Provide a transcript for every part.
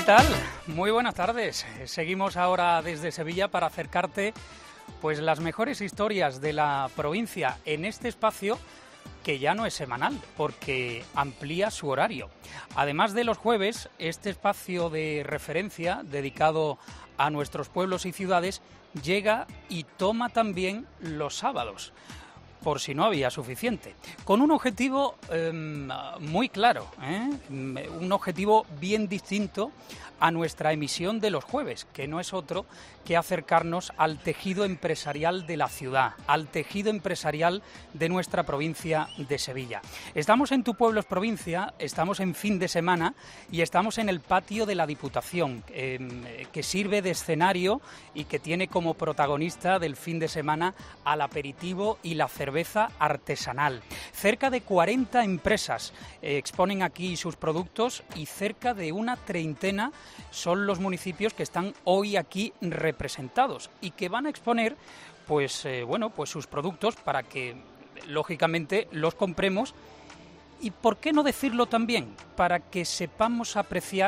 tal? Muy buenas tardes. Seguimos ahora desde Sevilla para acercarte pues las mejores historias de la provincia en este espacio que ya no es semanal porque amplía su horario. Además de los jueves, este espacio de referencia dedicado a nuestros pueblos y ciudades llega y toma también los sábados, por si no había suficiente, con un objetivo muy claro, un objetivo bien distinto a nuestra emisión de los jueves, que no es otro que acercarnos al tejido empresarial de la ciudad, al tejido empresarial de nuestra provincia de Sevilla. Estamos en Tu Pueblo es Provincia, estamos en fin de semana y estamos en el patio de la Diputación, que sirve de escenario y que tiene como protagonista del fin de semana al aperitivo y la cerveza artesanal. Cerca de 40 empresas exponen aquí sus productos y cerca de una treintena son los municipios que están hoy aquí representados y que van a exponer pues sus productos para que lógicamente los compremos y, ¿por qué no decirlo también?, para que sepamos apreciar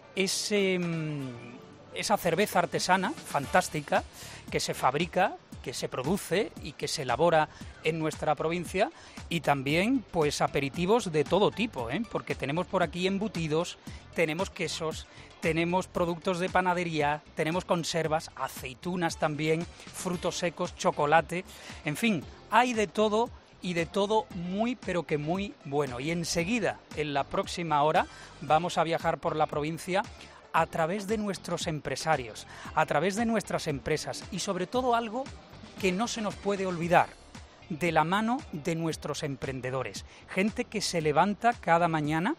esa cerveza artesana fantástica que se fabrica, que se produce y que se elabora en nuestra provincia, y también pues aperitivos de todo tipo, porque tenemos por aquí embutidos, tenemos quesos, tenemos productos de panadería, tenemos conservas, aceitunas también, frutos secos, chocolate, en fin, hay de todo y de todo muy pero que muy bueno. Y enseguida, en la próxima hora, vamos a viajar por la provincia a través de nuestros empresarios, a través de nuestras empresas y sobre todo algo que no se nos puede olvidar, de la mano de nuestros emprendedores, gente que se levanta cada mañana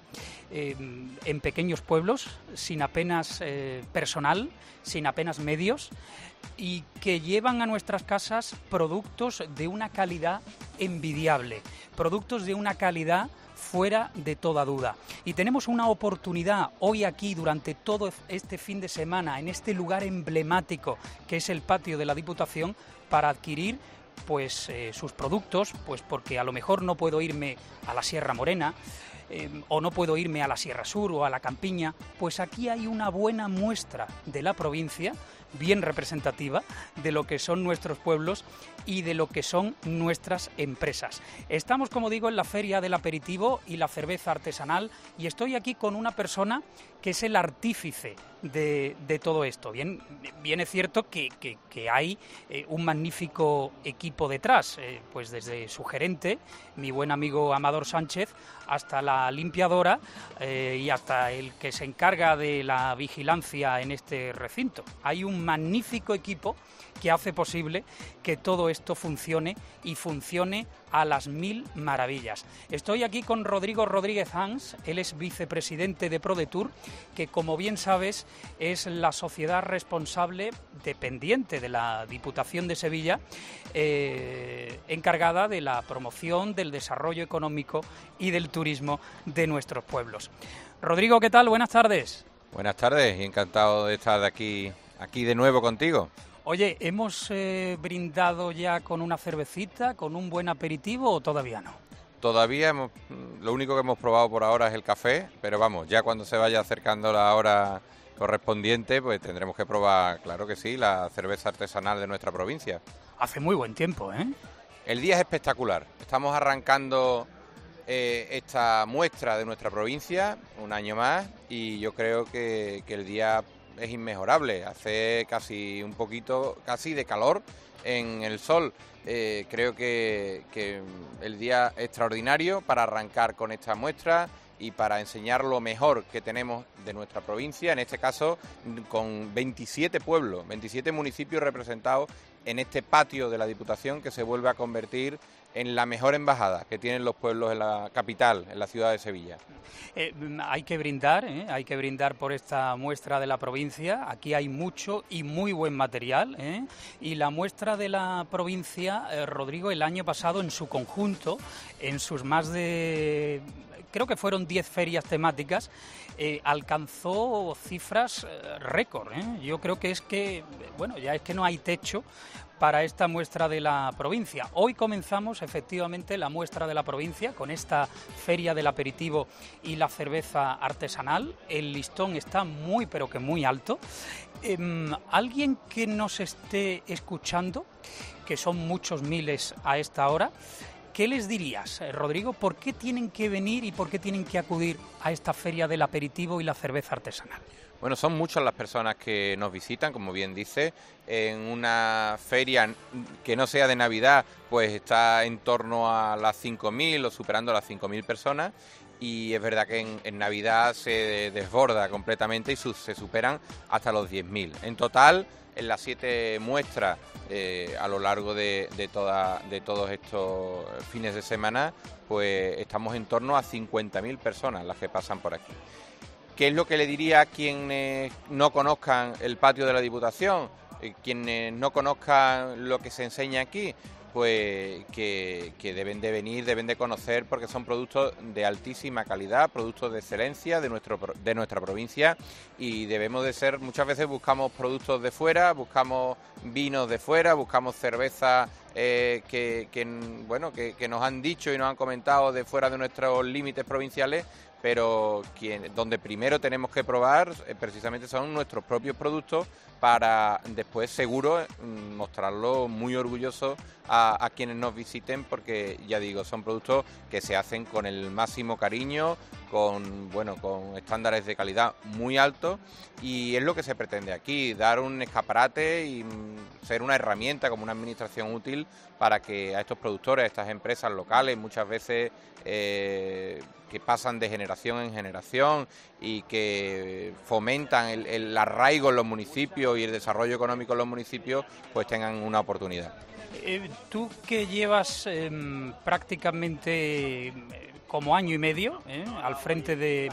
en pequeños pueblos, sin apenas personal, sin apenas medios, y que llevan a nuestras casas productos de una calidad envidiable, productos de una calidad fuera de toda duda. Y tenemos una oportunidad hoy aquí, durante todo este fin de semana, en este lugar emblemático que es el patio de la Diputación, para adquirir pues sus productos, pues porque a lo mejor no puedo irme a la Sierra Morena o no puedo irme a la Sierra Sur o a la Campiña, pues aquí hay una buena muestra de la provincia, bien representativa de lo que son nuestros pueblos y de lo que son nuestras empresas. Estamos, como digo, en la Feria del Aperitivo y la Cerveza Artesanal y estoy aquí con una persona que es el artífice de todo esto. Bien es cierto que hay un magnífico equipo detrás, pues desde su gerente, mi buen amigo Amador Sánchez, hasta la limpiadora y hasta el que se encarga de la vigilancia en este recinto. Hay un magnífico equipo que hace posible que todo esto funcione y funcione a las mil maravillas. Estoy aquí con Rodrigo Rodríguez Hans, él es vicepresidente de ProDetour, que, como bien sabes, es la sociedad responsable dependiente de la Diputación de Sevilla, encargada de la promoción, del desarrollo económico y del turismo de nuestros pueblos. Rodrigo, ¿qué tal? Buenas tardes. Buenas tardes y encantado de estar aquí de nuevo contigo. Oye, ¿hemos brindado ya con una cervecita, con un buen aperitivo o todavía no? Todavía lo único que hemos probado por ahora es el café, pero vamos, ya cuando se vaya acercando la hora correspondiente, pues tendremos que probar, claro que sí, la cerveza artesanal de nuestra provincia. Hace muy buen tiempo, ¿eh? El día es espectacular. Estamos arrancando esta muestra de nuestra provincia un año más y yo creo que el día es inmejorable. Hace casi de calor en el sol. Creo que el día es extraordinario para arrancar con esta muestra y para enseñar lo mejor que tenemos de nuestra provincia, en este caso con 27 pueblos, 27 municipios representados en este patio de la Diputación, que se vuelve a convertir en la mejor embajada que tienen los pueblos en la capital, en la ciudad de Sevilla. Hay que brindar por esta muestra de la provincia. Aquí hay mucho y muy buen material, y la muestra de la provincia, Rodrigo, el año pasado en su conjunto, en sus más de creo que fueron 10 ferias temáticas, alcanzó cifras récord. Yo creo que ya es que no hay techo para esta muestra de la provincia. Hoy comenzamos efectivamente la muestra de la provincia con esta feria del aperitivo y la cerveza artesanal. El listón está muy pero que muy alto. Alguien que nos esté escuchando, que son muchos miles a esta hora, ¿qué les dirías, Rodrigo? ¿Por qué tienen que venir y por qué tienen que acudir a esta feria del aperitivo y la cerveza artesanal? Bueno, son muchas las personas que nos visitan, como bien dice. En una feria que no sea de Navidad, pues está en torno a las 5.000 o superando las 5.000 personas. Y es verdad que en Navidad se desborda completamente y se superan hasta los 10.000. En total, en las 7 muestras a lo largo de todos estos fines de semana, pues estamos en torno a 50.000 personas las que pasan por aquí. ¿Qué es lo que le diría a quienes no conozcan el patio de la Diputación? Quienes no conozcan lo que se enseña aquí, pues que deben de venir, deben de conocer, porque son productos de altísima calidad, productos de excelencia de nuestra provincia, y debemos de ser, muchas veces buscamos productos de fuera, buscamos vinos de fuera, buscamos cerveza que nos han dicho y nos han comentado de fuera de nuestros límites provinciales, pero donde primero tenemos que probar precisamente son nuestros propios productos, para después seguro mostrarlo muy orgullosos a quienes nos visiten, porque ya digo, son productos que se hacen con el máximo cariño, con estándares de calidad muy altos, y es lo que se pretende aquí, dar un escaparate y ser una herramienta como una administración útil para que a estos productores, a estas empresas locales, muchas veces que pasan de generación en generación y que fomentan el arraigo en los municipios y el desarrollo económico en los municipios, pues tengan una oportunidad. Tú que llevas prácticamente como año y medio al frente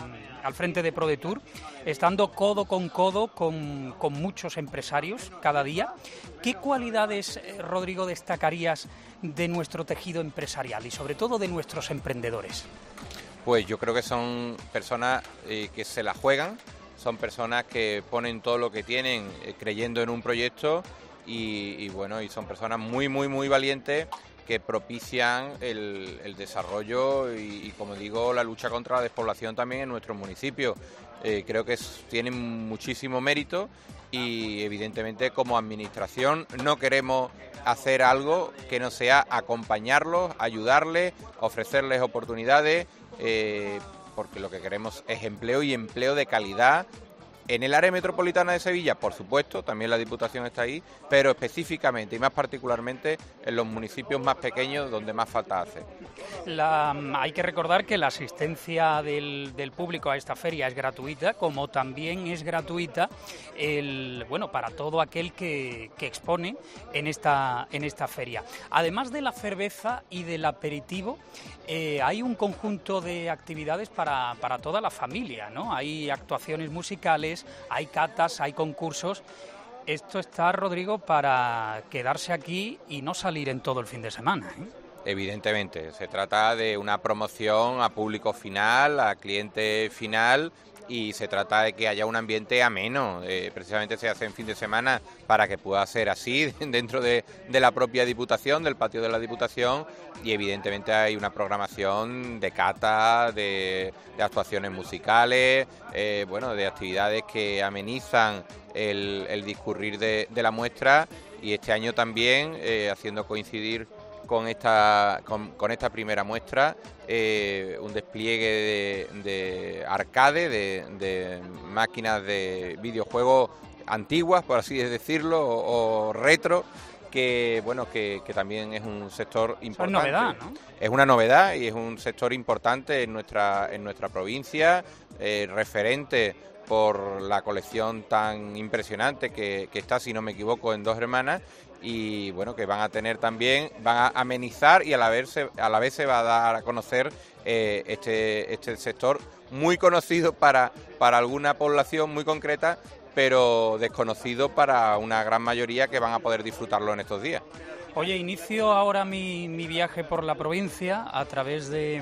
de ProDetour, estando codo con codo con muchos empresarios cada día, ¿qué cualidades, Rodrigo, destacarías de nuestro tejido empresarial y sobre todo de nuestros emprendedores? Pues yo creo que son personas que se la juegan, son personas que ponen todo lo que tienen creyendo en un proyecto y son personas muy, muy, muy valientes que propician el desarrollo y, como digo, la lucha contra la despoblación también en nuestros municipios. Creo que tienen muchísimo mérito y, evidentemente, como administración no queremos hacer algo que no sea acompañarlos, ayudarles, ofrecerles oportunidades, porque lo que queremos es empleo y empleo de calidad. En el área metropolitana de Sevilla, por supuesto, también la Diputación está ahí, pero específicamente y más particularmente en los municipios más pequeños donde más falta hace. Hay que recordar que la asistencia del público a esta feria es gratuita, como también es gratuita para todo aquel que expone en esta feria. Además de la cerveza y del aperitivo, hay un conjunto de actividades para toda la familia, ¿no? Hay actuaciones musicales, hay catas, hay concursos. Esto está, Rodrigo, para quedarse aquí y no salir en todo el fin de semana, ¿eh? Evidentemente, se trata de una promoción a público final, a cliente final, y se trata de que haya un ambiente ameno. Precisamente se hace en fin de semana para que pueda ser así dentro de la propia Diputación, del patio de la Diputación, y evidentemente hay una programación de cata, de actuaciones musicales, de actividades que amenizan el discurrir de la muestra, y este año también haciendo coincidir con esta primera muestra, un despliegue de arcade, de máquinas de videojuegos antiguas, por así decirlo, o retro, que también es un sector importante. Es novedad, ¿no? Es una novedad y es un sector importante en nuestra provincia, referente por la colección tan impresionante que está, si no me equivoco, en Dos Hermanas, y que van a tener también, van a amenizar y a la vez se va a dar a conocer este sector muy conocido para alguna población muy concreta, pero desconocido para una gran mayoría que van a poder disfrutarlo en estos días. Oye, inicio ahora mi viaje por la provincia a través de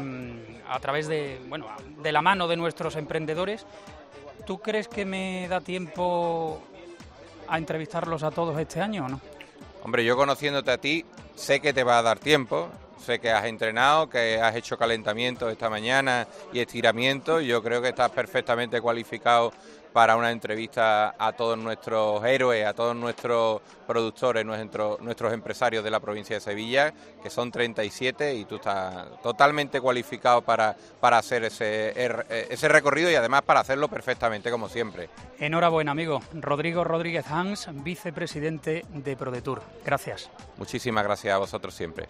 la mano de nuestros emprendedores. ¿Tú crees que me da tiempo a entrevistarlos a todos este año o no? Hombre, yo conociéndote a ti, sé que te va a dar tiempo. Sé que has entrenado, que has hecho calentamiento esta mañana y estiramiento. Yo creo que estás perfectamente cualificado para una entrevista a todos nuestros héroes, a todos nuestros productores, nuestros empresarios de la provincia de Sevilla, que son 37, y tú estás totalmente cualificado para hacer ese recorrido y además para hacerlo perfectamente, como siempre. Enhorabuena, amigo. Rodrigo Rodríguez Hans, vicepresidente de ProDetour. Gracias. Muchísimas gracias a vosotros siempre.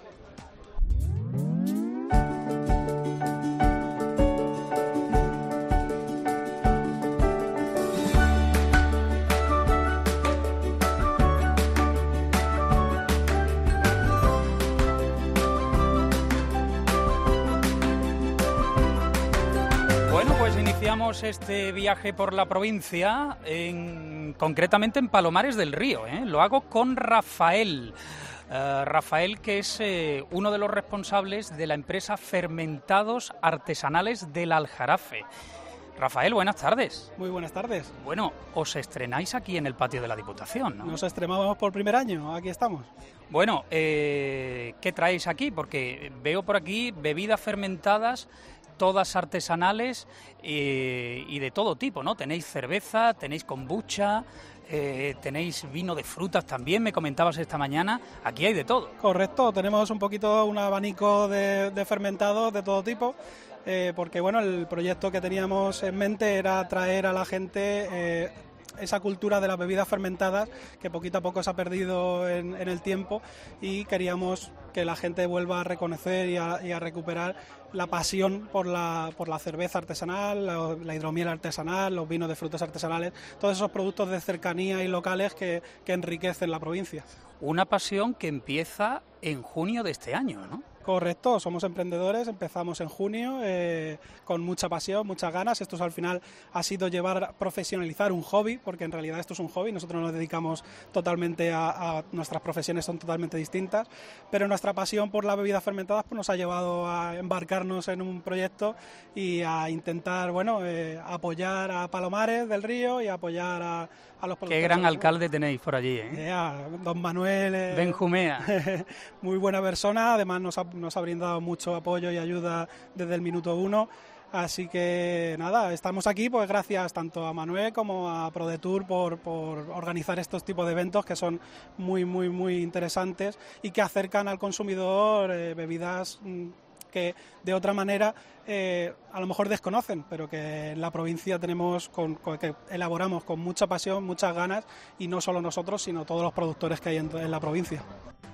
Bueno, pues iniciamos este viaje por la provincia, concretamente en Palomares del Río. Lo hago con Rafael. Rafael, que es uno de los responsables de la empresa Fermentados Artesanales del Aljarafe. Rafael, buenas tardes. Muy buenas tardes. Bueno, os estrenáis aquí en el patio de la Diputación, ¿no? Nos estrenamos por primer año, aquí estamos. Bueno, ¿qué traéis aquí? Porque veo por aquí bebidas fermentadas, todas artesanales y de todo tipo, ¿no? Tenéis cerveza, tenéis kombucha, tenéis vino de frutas también, me comentabas esta mañana. Aquí hay de todo. Correcto, tenemos un abanico de fermentados de todo tipo, porque bueno, el proyecto que teníamos en mente era traer a la gente esa cultura de las bebidas fermentadas que poquito a poco se ha perdido en el tiempo, y queríamos que la gente vuelva a reconocer y a recuperar la pasión por la cerveza artesanal, la hidromiel artesanal, los vinos de frutas artesanales, todos esos productos de cercanía y locales que enriquecen la provincia. Una pasión que empieza en junio de este año, ¿no? Correcto, somos emprendedores, empezamos en junio con mucha pasión, muchas ganas. Esto al final ha sido profesionalizar un hobby, porque en realidad esto es un hobby, nosotros nos dedicamos totalmente a nuestras profesiones son totalmente distintas, pero nuestra pasión por las bebidas fermentadas pues nos ha llevado a embarcarnos en un proyecto y a intentar apoyar a Palomares del Río y apoyar a los productores. Qué gran alcalde tenéis por allí, don Manuel Benjumea. Muy buena persona, además nos ha brindado mucho apoyo y ayuda desde el minuto 1. Así que nada, estamos aquí pues gracias tanto a Manuel como a ProDetour por organizar estos tipos de eventos que son muy, muy, muy interesantes y que acercan al consumidor bebidas que de otra manera a lo mejor desconocen, pero que en la provincia que elaboramos con mucha pasión, muchas ganas, y no solo nosotros, sino todos los productores que hay en la provincia.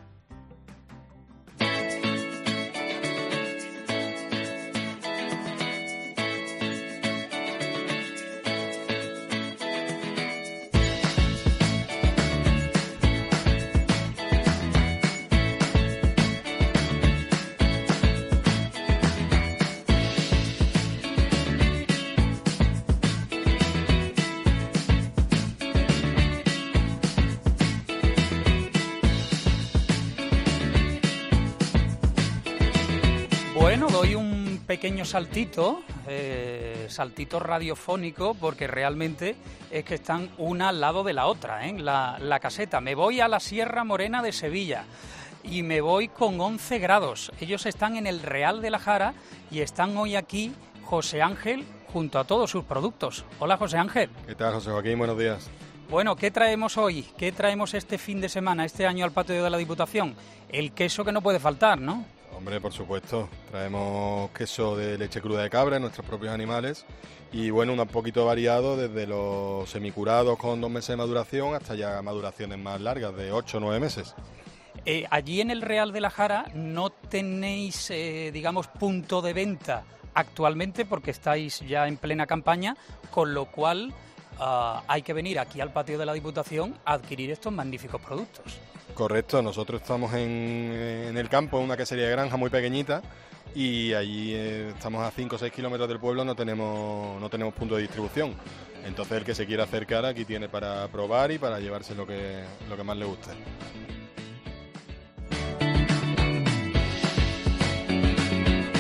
Bueno, doy un pequeño saltito radiofónico, porque realmente es que están una al lado de la otra, la caseta. Me voy a la Sierra Morena de Sevilla y me voy con 11 grados. Ellos están en el Real de la Jara y están hoy aquí José Ángel junto a todos sus productos. Hola, José Ángel. ¿Qué tal, José Joaquín? Buenos días. Bueno, ¿qué traemos hoy? ¿Qué traemos este fin de semana, este año al patio de la Diputación? El queso que no puede faltar, ¿no? Hombre, por supuesto. Traemos queso de leche cruda de cabra, nuestros propios animales. Y bueno, un poquito variado desde los semicurados con 2 meses de maduración hasta ya maduraciones más largas, de 8 o 9 meses. Allí en el Real de la Jara no tenéis, punto de venta actualmente porque estáis ya en plena campaña, con lo cual hay que venir aquí al patio de la Diputación a adquirir estos magníficos productos. Correcto, nosotros estamos en el campo, en una quesería de granja muy pequeñita, y allí estamos a 5 o 6 kilómetros del pueblo, no tenemos punto de distribución. Entonces el que se quiera acercar aquí tiene para probar y para llevarse lo que más le guste.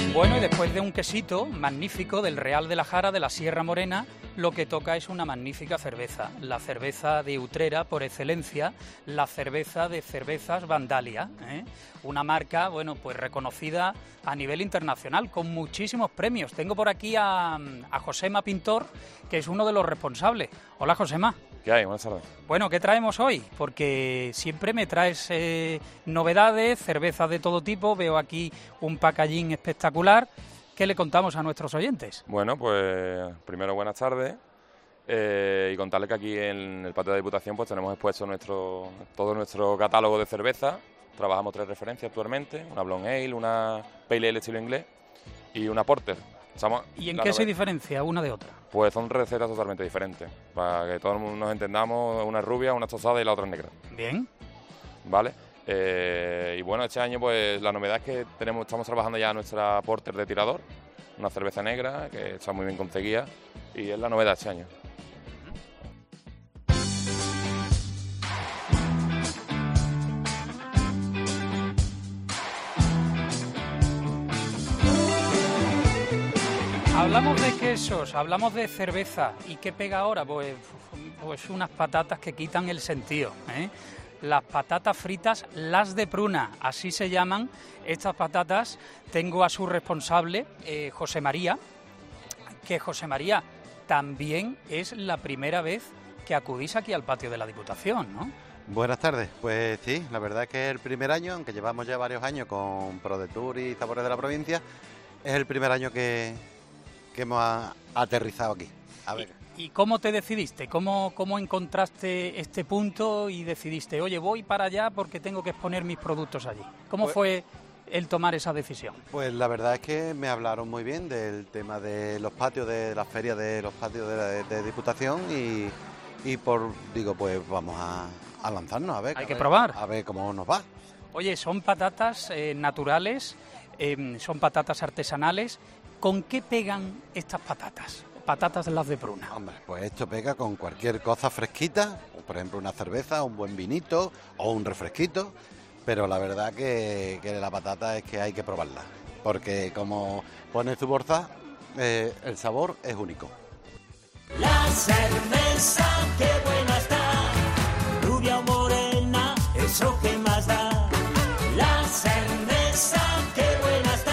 Bueno, y después de un quesito magnífico del Real de la Jara de la Sierra Morena, lo que toca es una magnífica cerveza, la cerveza de Utrera por excelencia, la cerveza de Cervezas Vandalia, una marca, bueno, pues reconocida a nivel internacional con muchísimos premios. Tengo por aquí a Josema Pintor, que es uno de los responsables. Hola, Josema. ¿Qué hay? Buenas tardes. Bueno, ¿qué traemos hoy? Porque siempre me traes novedades, cervezas de todo tipo. Veo aquí un packaging espectacular. ¿Qué le contamos a nuestros oyentes? Bueno, pues primero buenas tardes y contarles que aquí en el patio de la Diputación pues tenemos expuesto todo nuestro catálogo de cerveza. Trabajamos 3 referencias actualmente, una Blonde Ale, una Pale Ale estilo inglés y una Porter. ¿Y en qué se diferencia una de otra? Pues son recetas totalmente diferentes, para que todos nos entendamos, una es rubia, una es tostada y la otra es negra. Bien. ¿Vale? Y bueno, este año pues la novedad es que estamos trabajando ya nuestra Porter de tirador, una cerveza negra que está muy bien conseguida y es la novedad este año. Hablamos de quesos, hablamos de cerveza. ¿Y qué pega ahora? Pues unas patatas que quitan el sentido, Las patatas fritas, las de pruna, así se llaman estas patatas. Tengo a su responsable, José María, que José María también es la primera vez que acudís aquí al patio de la Diputación, ¿no? Buenas tardes, pues sí, la verdad es que es el primer año, aunque llevamos ya varios años con ProDetour y Sabores de la Provincia, es el primer año que hemos aterrizado aquí. A ver. ¿Y cómo te decidiste? ¿Cómo encontraste este punto y decidiste, oye, voy para allá porque tengo que exponer mis productos allí? ¿Cómo fue el tomar esa decisión? Pues la verdad es que me hablaron muy bien del tema de los patios, de las ferias de los patios de Diputación y pues vamos a lanzarnos, a ver. Hay que probar. A ver cómo nos va. Oye, son patatas naturales, son patatas artesanales. ¿Con qué pegan estas patatas? Patatas de las de pruna. Hombre, pues esto pega con cualquier cosa fresquita, por ejemplo una cerveza, un buen vinito o un refresquito, pero la verdad que la patata es que hay que probarla, porque como pone su bolsa, el sabor es único. La cerveza, qué buena está, rubia o morena, eso que más da. La cerveza, qué buena está.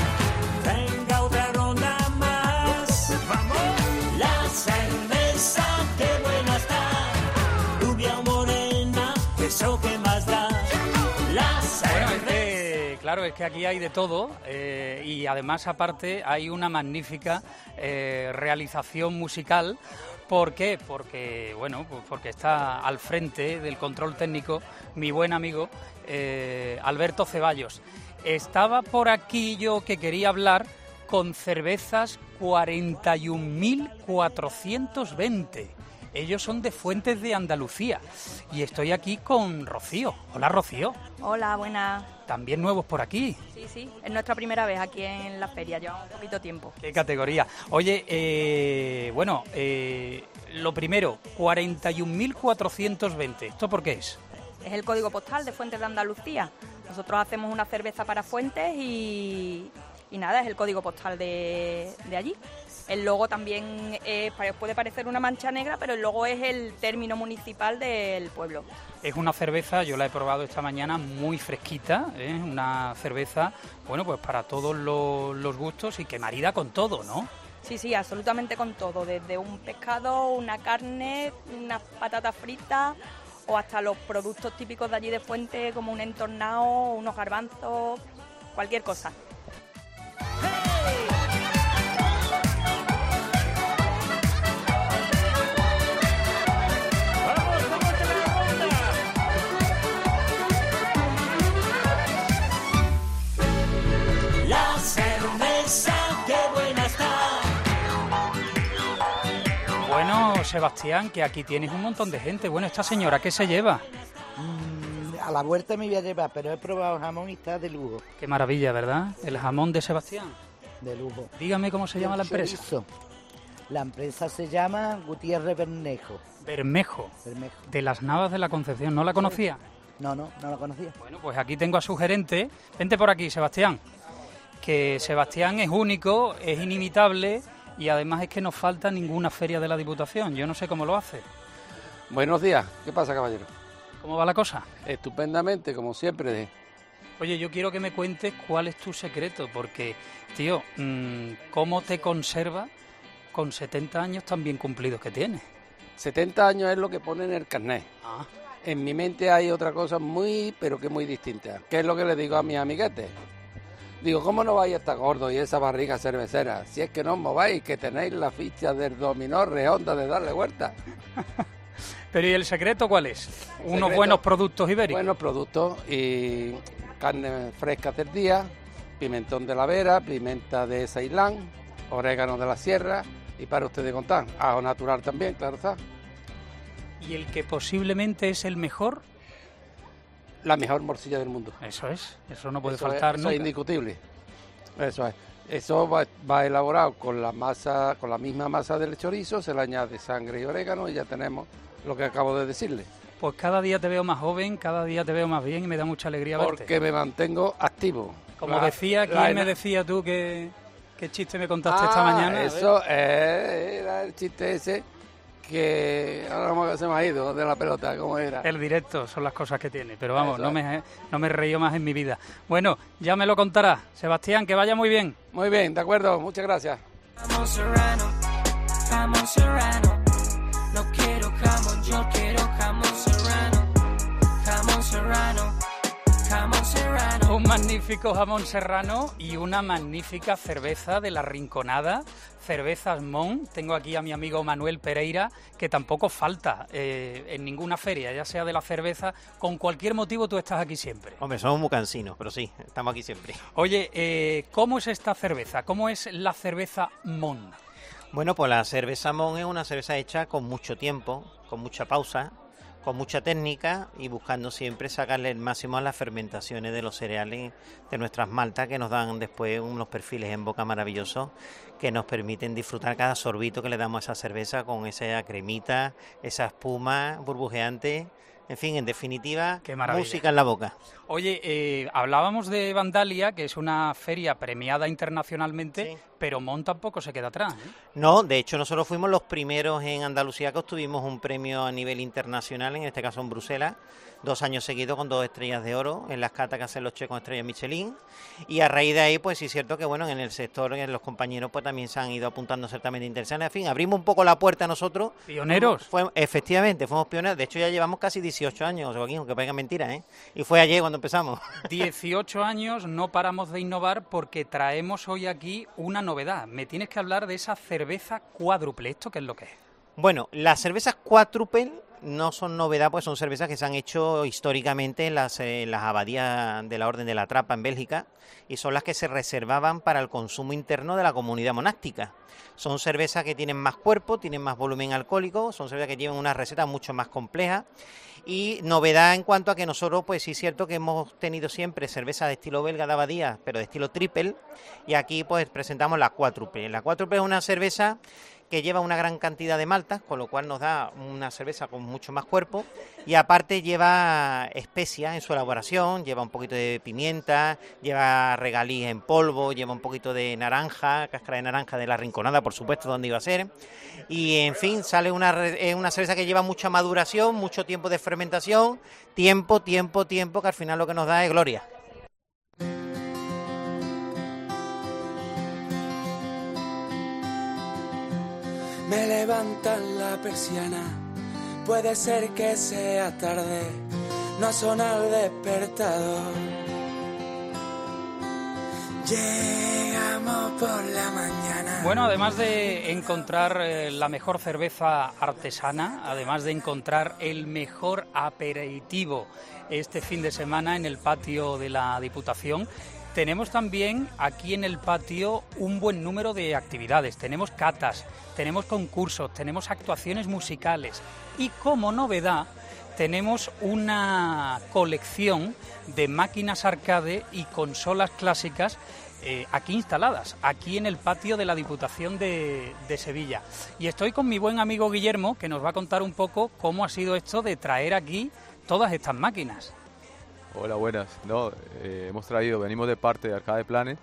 Claro, es que aquí hay de todo y además aparte hay una magnífica realización musical. ¿Por qué? Porque está al frente del control técnico mi buen amigo Alberto Ceballos. Estaba por aquí yo que quería hablar con cervezas 41.420. Ellos son de Fuentes de Andalucía y estoy aquí con Rocío. Hola, Rocío. Hola, buenas. También nuevos por aquí. Sí, es nuestra primera vez aquí en la feria, llevamos un poquito tiempo. ¿Qué categoría? Oye, lo primero, 41.420. ¿Esto por qué es? Es el código postal de Fuentes de Andalucía. Nosotros hacemos una cerveza para Fuentes y nada, es el código postal de allí. El logo también puede parecer una mancha negra, pero el logo es el término municipal del pueblo. Es una cerveza, yo la he probado esta mañana, muy fresquita, una cerveza, bueno, pues para todos los gustos y que marida con todo, ¿no? Sí, absolutamente con todo, desde un pescado, una carne, unas patatas fritas o hasta los productos típicos de allí de Fuente, como un entornado, unos garbanzos, cualquier cosa. Bueno, Sebastián, que aquí tienes un montón de gente. Bueno, esta señora, ¿qué se lleva? A la vuelta me voy a llevar, pero he probado jamón y está de lujo. Qué maravilla, ¿verdad? El jamón de Sebastián. De lujo. Dígame cómo se llama la empresa. Chorizo. La empresa se llama Gutiérrez Bermejo. Bermejo. De las Navas de la Concepción. ¿No la conocía? No la conocía. Bueno, pues aquí tengo a su gerente. Vente por aquí, Sebastián. que Sebastián es único, es inimitable y además es que no falta ninguna feria de la Diputación. Yo no sé cómo lo hace. Buenos días, ¿qué pasa, caballero? ¿Cómo va la cosa? Estupendamente, como siempre. Oye, yo quiero que me cuentes cuál es tu secreto, porque, tío, ¿cómo te conserva con 70 años tan bien cumplidos que tienes? 70 años es lo que pone en el carnet. Ah. En mi mente hay otra cosa pero que muy distinta. ¿Qué es lo que le digo a mis amiguetes? Digo, ¿cómo no vais a estar gordos y esa barriga cervecera? Si es que no os mováis, que tenéis la ficha del dominó redonda de darle vuelta. Pero ¿y el secreto cuál es? Unos buenos productos ibéricos. Buenos productos y carne fresca del día, pimentón de la Vera, pimienta de Ceilán, orégano de la sierra y para ustedes contar, ajo natural también, claro está. ¿Y el que posiblemente es el mejor? La mejor morcilla del mundo. Eso es, eso no puede faltar nunca. Eso es indiscutible. Eso es. Eso va elaborado con la misma masa del chorizo, se le añade sangre y orégano y ya tenemos lo que acabo de decirle. Pues cada día te veo más joven, cada día te veo más bien y me da mucha alegría verte. Porque me mantengo activo. Como decía, ¿quién me decía tú qué chiste me contaste esta mañana? Eso era el chiste ese que ahora se me ha ido de la pelota, ¿cómo era? El directo, son las cosas que tiene, pero vamos, no me reío más en mi vida. Bueno, ya me lo contarás. Sebastián, que vaya muy bien. Muy bien, de acuerdo, muchas gracias. Jamón serrano, jamón serrano. No quiero jamón, yo quiero jamón serrano. Jamón serrano, jamón serrano. Un magnífico jamón serrano y una magnífica cerveza de La Rinconada, Cervezas Mon. Tengo aquí a mi amigo Manuel Pereira, que tampoco falta en ninguna feria, ya sea de la cerveza, con cualquier motivo tú estás aquí siempre. Hombre, somos muy cansinos, pero sí, estamos aquí siempre. Oye, ¿cómo es esta cerveza? ¿Cómo es la cerveza Mon? Bueno, pues la cerveza Mon es una cerveza hecha con mucho tiempo, con mucha pausa, con mucha técnica y buscando siempre sacarle el máximo a las fermentaciones de los cereales de nuestras maltas, que nos dan después unos perfiles en boca maravillosos que nos permiten disfrutar cada sorbito que le damos a esa cerveza con esa cremita, esa espuma burbujeante. En fin, en definitiva, música en la boca. Oye, hablábamos de Vandalia, que es una feria premiada internacionalmente, sí, pero Mon tampoco se queda atrás, ¿eh? No, de hecho nosotros fuimos los primeros en Andalucía que obtuvimos un premio a nivel internacional, en este caso en Bruselas, 2 años seguidos con 2 estrellas de oro en las catas que hacen los checos con estrellas Michelin, y a raíz de ahí pues sí es cierto que bueno, en el sector los compañeros pues también se han ido apuntando certamente interesantes. En fin, abrimos un poco la puerta a nosotros. ¿Pioneros? Efectivamente, fuimos pioneros, de hecho ya llevamos casi 18 años, Joaquín, aunque parezca mentira, ¿eh? Y fue ayer cuando empezamos. 18 años, no paramos de innovar porque traemos hoy aquí una novedad. Me tienes que hablar de esa cerveza cuádruple. ¿Esto qué es lo que es? Bueno, las cervezas cuádruple no son novedad, pues son cervezas que se han hecho históricamente en las abadías de la Orden de la Trapa en Bélgica y son las que se reservaban para el consumo interno de la comunidad monástica. Son cervezas que tienen más cuerpo, tienen más volumen alcohólico, son cervezas que llevan una receta mucho más compleja y novedad en cuanto a que nosotros, pues sí es cierto que hemos tenido siempre cerveza de estilo belga de abadía, pero de estilo triple, y aquí pues presentamos la cuádruple. La cuádruple es una cerveza que lleva una gran cantidad de maltas, con lo cual nos da una cerveza con mucho más cuerpo y aparte lleva especias en su elaboración, lleva un poquito de pimienta, lleva regaliz en polvo, lleva un poquito de naranja, cáscara de naranja de La Rinconada, por supuesto, donde iba a ser, y en fin, sale una cerveza que lleva mucha maduración, mucho tiempo de fermentación, tiempo, que al final lo que nos da es gloria. Me levantan la persiana, puede ser que sea tarde, no ha sonado el despertador. Llegamos por la mañana. Bueno, además de encontrar la mejor cerveza artesana, además de encontrar el mejor aperitivo este fin de semana en el patio de la Diputación, tenemos también aquí en el patio un buen número de actividades. Tenemos catas, tenemos concursos, tenemos actuaciones musicales y como novedad tenemos una colección de máquinas arcade y consolas clásicas aquí instaladas, aquí en el patio de la Diputación de Sevilla. Y estoy con mi buen amigo Guillermo, que nos va a contar un poco cómo ha sido esto de traer aquí todas estas máquinas. Hola, buenas. Venimos de parte de Arcade Planet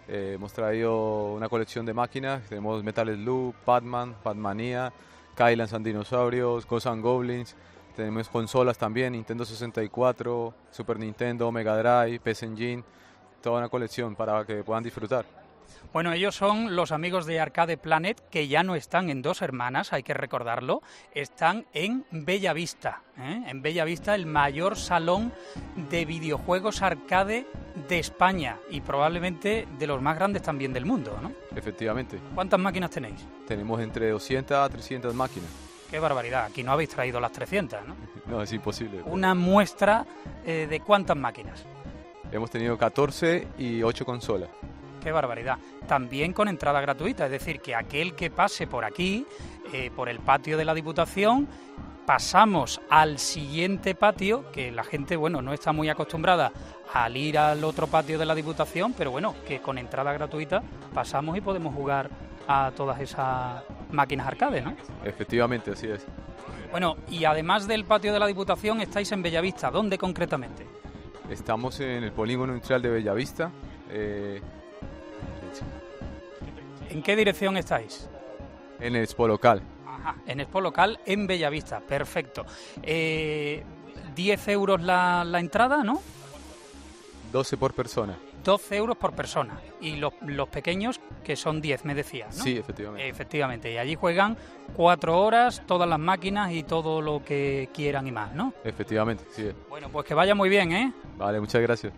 Hemos traído una colección de máquinas, tenemos Metal Slug, Pac-Man, Pac-Mania, Kylands and Dinosaurios, Ghosts and Goblins, tenemos consolas también, Nintendo 64, Super Nintendo, Mega Drive, PS Engine, toda una colección para que puedan disfrutar. Bueno, ellos son los amigos de Arcade Planet, que ya no están en Dos Hermanas, hay que recordarlo, están en Bellavista, en Bellavista, el mayor salón de videojuegos arcade de España y probablemente de los más grandes también del mundo, ¿no? Efectivamente. ¿Cuántas máquinas tenéis? Tenemos entre 200 a 300 máquinas. ¡Qué barbaridad! Aquí no habéis traído las 300, ¿no? No, es imposible. Una muestra de ¿cuántas máquinas? Hemos tenido 14 y 8 consolas. ¡Qué barbaridad! También con entrada gratuita, es decir, que aquel que pase por aquí, por el patio de la Diputación, pasamos al siguiente patio, que la gente, bueno, no está muy acostumbrada al ir al otro patio de la Diputación, pero bueno, que con entrada gratuita pasamos y podemos jugar a todas esas máquinas arcade, ¿no? Efectivamente, así es. Bueno, y además del patio de la Diputación, estáis en Bellavista. ¿Dónde concretamente? Estamos en el polígono industrial de Bellavista. ¿En qué dirección estáis? En el Expo Local. Ajá, en Expo Local en Bellavista, perfecto. 10 euros la entrada, ¿no? 12 por persona. 12 euros por persona. Y los pequeños, que son 10, me decías, ¿no? Sí, efectivamente. Efectivamente. Y allí juegan 4 horas, todas las máquinas y todo lo que quieran y más, ¿no? Efectivamente, sí. Bueno, pues que vaya muy bien, ¿eh? Vale, muchas gracias.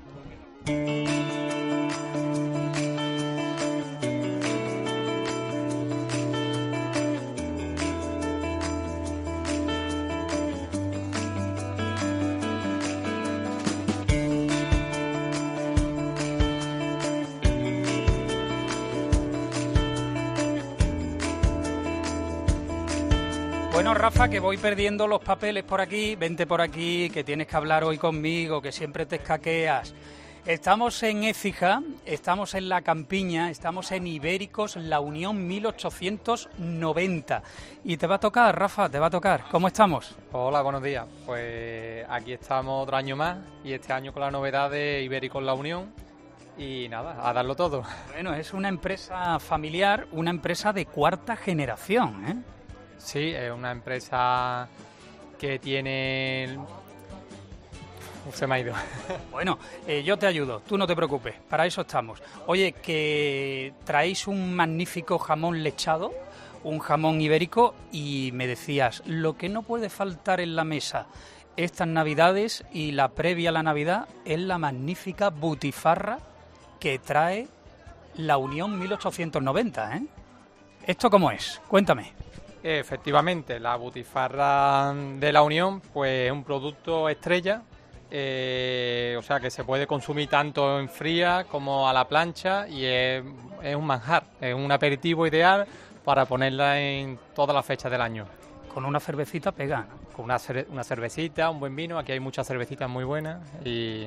Bueno, Rafa, que voy perdiendo los papeles por aquí, vente por aquí, que tienes que hablar hoy conmigo, que siempre te escaqueas. Estamos en Écija, estamos en La Campiña, estamos en Ibéricos, La Unión 1890. Y te va a tocar, Rafa, te va a tocar. ¿Cómo estamos? Hola, buenos días. Pues aquí estamos otro año más y este año con la novedad de Ibéricos La Unión. Y nada, a darlo todo. Bueno, es una empresa familiar, una empresa de cuarta generación, ¿eh? Sí, es una empresa que tiene... Se me ha ido. Bueno, yo te ayudo, tú no te preocupes, para eso estamos. Oye, que traéis un magnífico jamón lechado, un jamón ibérico, y me decías, lo que no puede faltar en la mesa estas Navidades y la previa a la Navidad es la magnífica butifarra que trae La Unión 1890, ¿eh? ¿Esto cómo es? Cuéntame. Efectivamente, la butifarra de La Unión, pues es un producto estrella, o sea que se puede consumir tanto en fría como a la plancha y es un manjar, es un aperitivo ideal para ponerla en todas las fechas del año. Con una cervecita pega, ¿no? Con una cervecita, un buen vino, aquí hay muchas cervecitas muy buenas y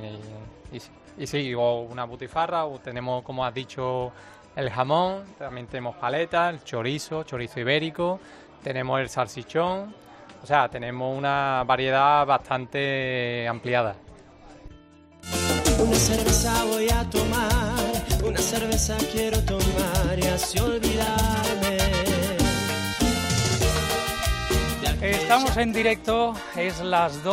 sí, o una butifarra, o tenemos, como has dicho, el jamón, también tenemos paletas, el chorizo ibérico, tenemos el salchichón, o sea, tenemos una variedad bastante ampliada. Una cerveza voy a tomar, una cerveza quiero tomar y así olvidarme. Estamos en directo, son las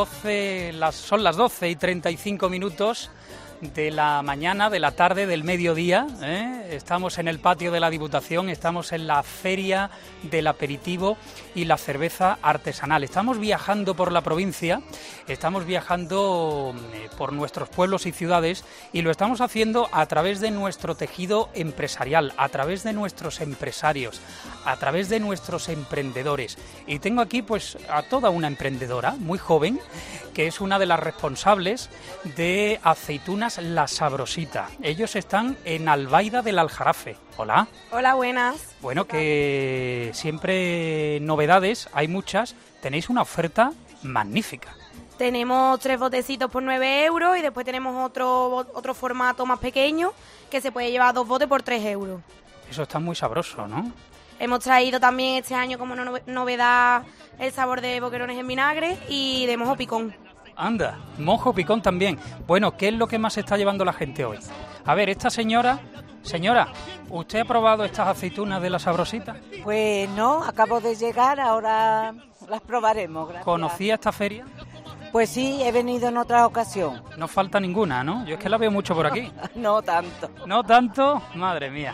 12:35 de la mañana, de la tarde, del mediodía, ¿eh? Estamos en el patio de la Diputación, estamos en la feria del aperitivo y la cerveza artesanal. Estamos viajando por la provincia, estamos viajando por nuestros pueblos y ciudades y lo estamos haciendo a través de nuestro tejido empresarial, a través de nuestros empresarios, a través de nuestros emprendedores. Y tengo aquí pues a toda una emprendedora muy joven que es una de las responsables de Aceitunas La Sabrosita. Ellos están en Albaida del Aljarafe. Hola. Hola, buenas. Bueno, que siempre novedades, hay muchas. Tenéis una oferta magnífica. Tenemos 3 botecitos por 9 euros y después tenemos otro formato más pequeño que se puede llevar 2 botes por 3 euros. Eso está muy sabroso, ¿no? Hemos traído también este año como novedad el sabor de boquerones en vinagre y de mojo picón. Anda, mojo picón también. Bueno, ¿qué es lo que más está llevando la gente hoy? A ver, esta señora Señora, ¿usted ha probado estas aceitunas de la Sabrosita? Pues no, acabo de llegar, ahora las probaremos. Gracias. ¿Conocía esta feria? Pues sí, he venido en otra ocasión. No falta ninguna, ¿no? Yo es que la veo mucho por aquí. No tanto. ¿No tanto? Madre mía.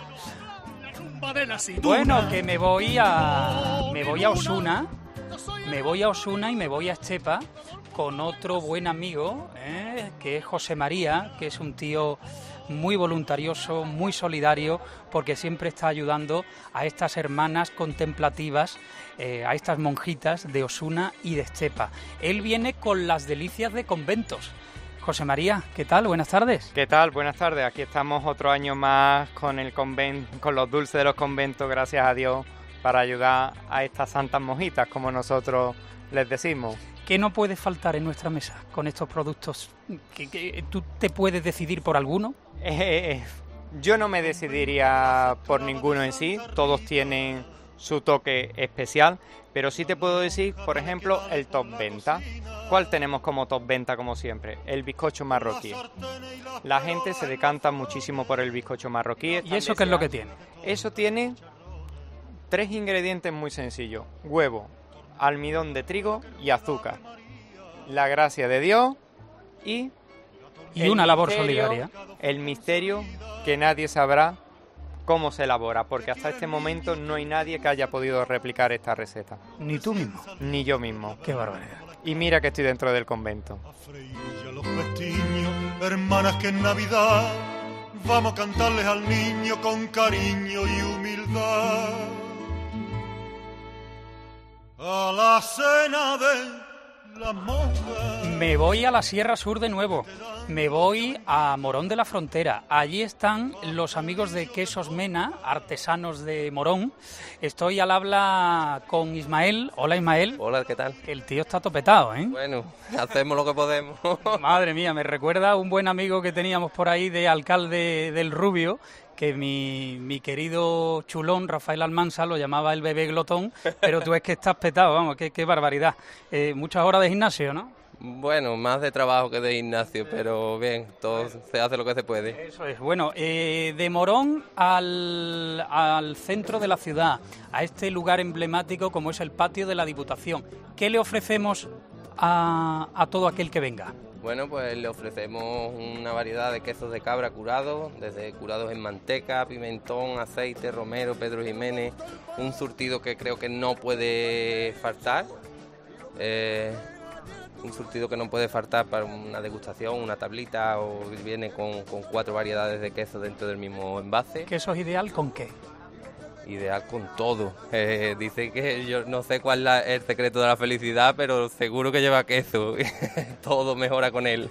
Bueno, que me voy a Osuna. Me voy a Osuna y me voy a Estepa con otro buen amigo, que es José María, que es un tío muy voluntarioso, muy solidario, porque siempre está ayudando a estas hermanas contemplativas, a estas monjitas de Osuna y de Estepa. Él viene con las delicias de conventos. José María, ¿qué tal? Buenas tardes. ¿Qué tal? Buenas tardes. Aquí estamos otro año más con con los dulces de los conventos, gracias a Dios, para ayudar a estas santas monjitas, como nosotros les decimos. ¿Qué no puede faltar en nuestra mesa con estos productos? ¿Tú te puedes decidir por alguno? Yo no me decidiría por ninguno en sí, todos tienen su toque especial, pero sí te puedo decir, por ejemplo, el top venta. ¿Cuál tenemos como top venta como siempre? El bizcocho marroquí. La gente se decanta muchísimo por el bizcocho marroquí. ¿Y eso qué es lo que tiene? Eso tiene 3 ingredientes muy sencillos: huevo, almidón de trigo y azúcar. La gracia de Dios y una labor solidaria. El misterio que nadie sabrá cómo se elabora, porque hasta este momento no hay nadie que haya podido replicar esta receta. ¿Ni tú mismo? Ni yo mismo. Qué barbaridad. Y mira que estoy dentro del convento. Los pestiños, hermanas, que en Navidad vamos a cantarles al niño con cariño y humildad. A la cena de las monjas. Me voy a la Sierra Sur de nuevo. Me voy a Morón de la Frontera. Allí están los amigos de Quesos Mena, artesanos de Morón. Estoy al habla con Ismael. Hola, Ismael. Hola, ¿qué tal? El tío está topetado, ¿eh? Bueno, hacemos lo que podemos. Madre mía, me recuerda a un buen amigo que teníamos por ahí de alcalde del Rubio, que mi querido chulón Rafael Almansa lo llamaba el bebé glotón, pero tú es que estás petado, vamos, qué barbaridad. Muchas horas de gimnasio, ¿no? Bueno, más de trabajo que de gimnasio, pero bien, todo se hace lo que se puede. Eso es. Bueno, de Morón al centro de la ciudad, a este lugar emblemático como es el patio de la Diputación, ¿qué le ofrecemos a todo aquel que venga? Bueno, pues le ofrecemos una variedad de quesos de cabra curados, desde curados en manteca, pimentón, aceite, romero, Pedro Jiménez, un surtido que creo que no puede faltar, para una degustación, una tablita, o viene con 4 variedades de queso dentro del mismo envase. ¿Queso es ideal con qué? Ideal con todo. Dice que yo no sé cuál es el secreto de la felicidad, pero seguro que lleva queso. Todo mejora con él.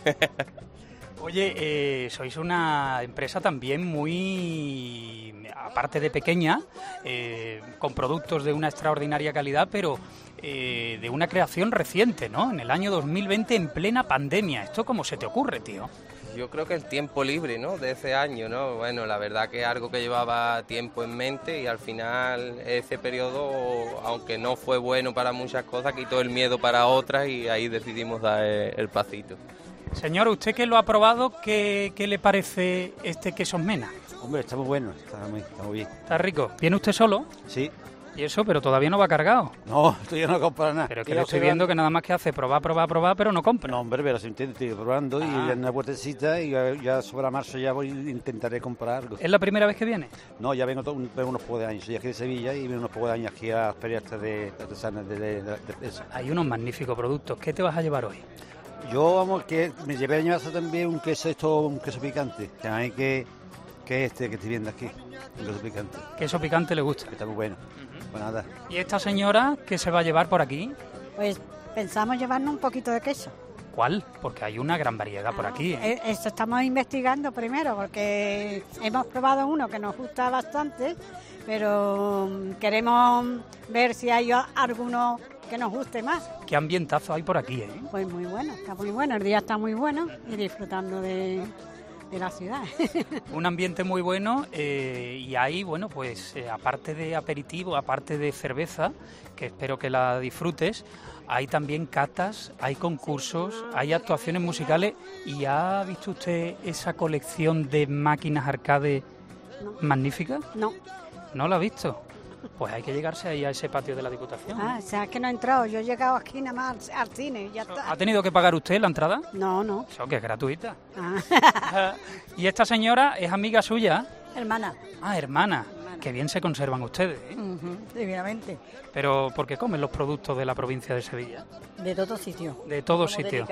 Oye, sois una empresa también muy, aparte de pequeña, con productos de una extraordinaria calidad, pero de una creación reciente, ¿no? En el año 2020, en plena pandemia. ¿Esto cómo se te ocurre, tío? Yo creo que el tiempo libre, ¿no?, de ese año, ¿no? Bueno, la verdad que es algo que llevaba tiempo en mente y al final ese periodo, aunque no fue bueno para muchas cosas, quitó el miedo para otras y ahí decidimos dar el pasito. Señor, usted que lo ha probado, ¿qué le parece este Quesos Mena? Hombre, está muy bueno, está muy bien. ¿Está rico? ¿Viene usted solo? Sí. ¿Y eso? Pero todavía no va cargado. No, esto yo no compro nada. Pero es que lo estoy viendo que nada más que hace probar, pero no compra. No, hombre, pero se entiende, estoy probando y ya una vueltecita y ya sobre marzo ya intentaré comprar algo. ¿Es la primera vez que viene? No, ya vengo unos pocos de años. Soy aquí de Sevilla y vengo unos pocos de años aquí a ferias de artesanas de eso. Hay unos magníficos productos. ¿Qué te vas a llevar hoy? Yo, vamos, que me llevé el año pasado también un queso picante, que es este que estoy viendo aquí, un queso picante. ¿Queso picante le gusta? Que está muy bueno. Pues nada. ¿Y esta señora qué se va a llevar por aquí? Pues pensamos llevarnos un poquito de queso. ¿Cuál? Porque hay una gran variedad por aquí, ¿eh? Esto estamos investigando primero, porque hemos probado uno que nos gusta bastante, pero queremos ver si hay alguno que nos guste más. ¿Qué ambientazo hay por aquí, eh? Pues muy bueno, está muy bueno, el día está muy bueno y disfrutando de la ciudad. Un ambiente muy bueno y hay, bueno, pues aparte de aperitivo, aparte de cerveza, que espero que la disfrutes, hay también catas, hay concursos, hay actuaciones musicales. ¿Y ha visto usted esa colección de máquinas arcade ¿Magnífica? No. ¿No la ha visto? Pues hay que llegarse ahí a ese patio de la Diputación. Ah, o sea, que no he entrado. Yo he llegado aquí nada más al cine y ya está. ¿Ha tenido que pagar usted la entrada? No. Eso que es gratuita. Ah. ¿Y esta señora es amiga suya? Hermana. Ah, hermana. Qué bien se conservan ustedes, ¿eh? Divinamente. Pero ¿por qué comen los productos de la provincia de Sevilla? De todo sitio. De todo sitio.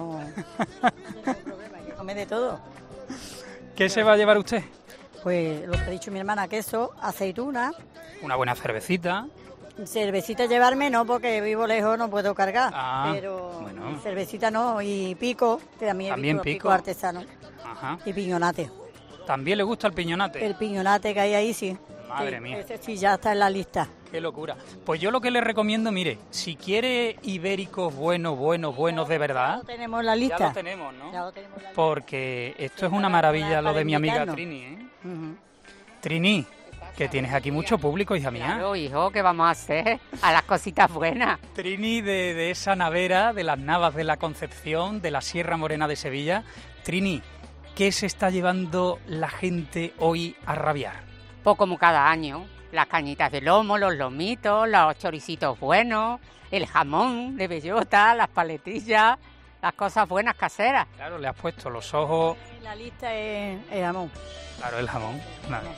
Come de todo. ¿Qué se va a llevar usted? Pues lo que ha dicho mi hermana, queso, aceituna. Una buena cervecita. Cervecita llevarme no, porque vivo lejos, no puedo cargar. Pero bueno. Cervecita no, y pico, que también También pico artesano. Ajá. Y piñonate. ¿También le gusta el piñonate? El piñonate que hay ahí, sí. Madre Sí, mía. Ese sí ya está en la lista. Qué locura. Pues yo lo que le recomiendo, mire, si quiere ibéricos buenos de verdad, Ya lo tenemos en la lista. ya lo tenemos, ¿no? Ya lo tenemos en la lista. Porque esto es una maravilla lo para de mi amiga invitarnos. Trini, ¿eh? Trini, que tienes aquí mucho público, hija mía. Claro, hijo, ¿qué vamos a hacer? A las cositas buenas. Trini de esa navera, de las Navas de la Concepción, de la Sierra Morena de Sevilla. Trini, ¿qué se está llevando la gente hoy a rabiar? Pues como cada año, las cañitas de lomo, los lomitos, los choricitos buenos, el jamón de bellota, las paletillas, las cosas buenas caseras. Claro, le has puesto los ojos... La lista es el jamón. Claro, el jamón. Nada.